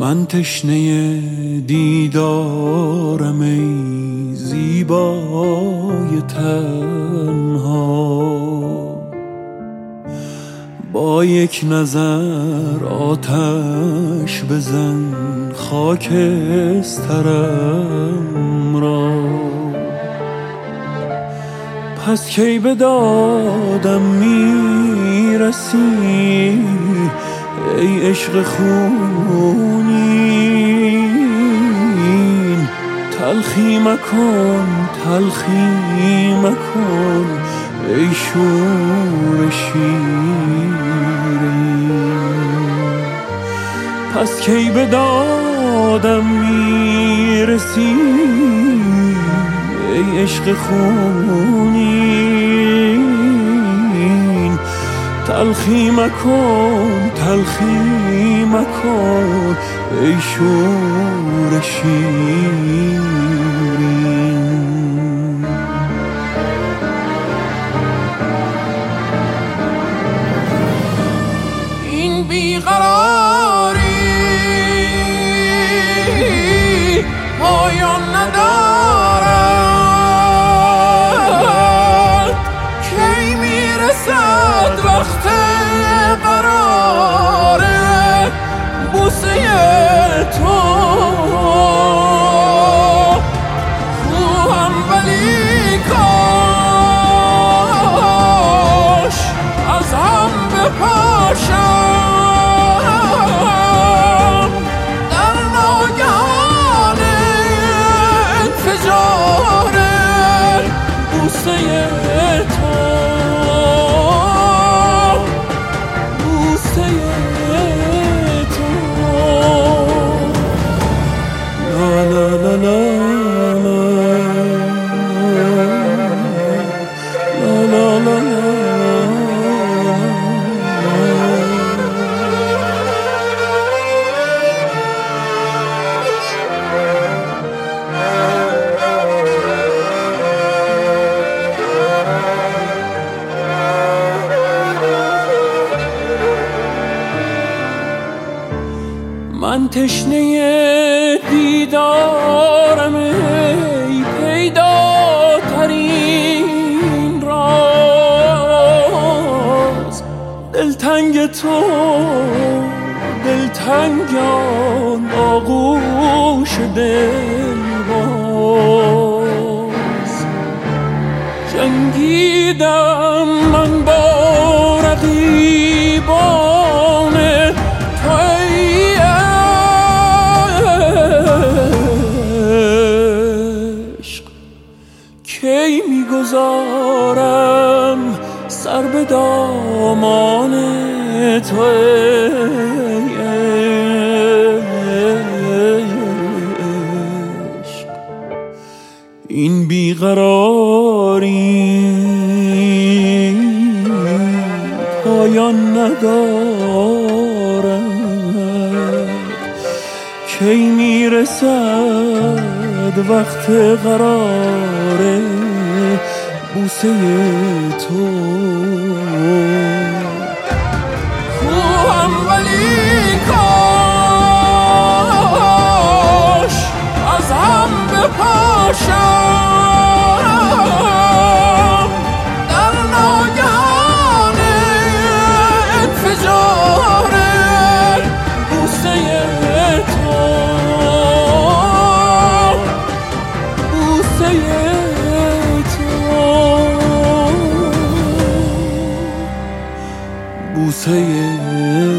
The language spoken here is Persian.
من تشنه دیدارم ای زیبای تنها، با یک نظر آتش بزن خاکسترم را. پس کی به دادم میرسی ای عشق خونین؟ تلخی مکن تلخی مکن ای شور شیرین. پس کی به دادم میرسی ای عشق خونین؟ تلخی مکن تلخی مکن ای شور شیرین. این بیقراری پایان ندارد، کی میرسد وقت قرار بوسه تو؟ خوهم ولی کاش از هم بپاشم در ناگهان انفجار بوسه تو. من تشنه دیدارم ای پیداترین راز. دلتنگ تو دلتنگان آغوش دلباز. جنگیدم من با رقیبان تو ای عشق. کی میگذارم سر به دامان تو ای عشق. این بیقراری پایان ندارد، کی میرسد وقت قرار بوسه تو؟ خوهم ولی کاش از هم بپاشم در ناگهان انفجار بوسه تو. بوسه تو بوسه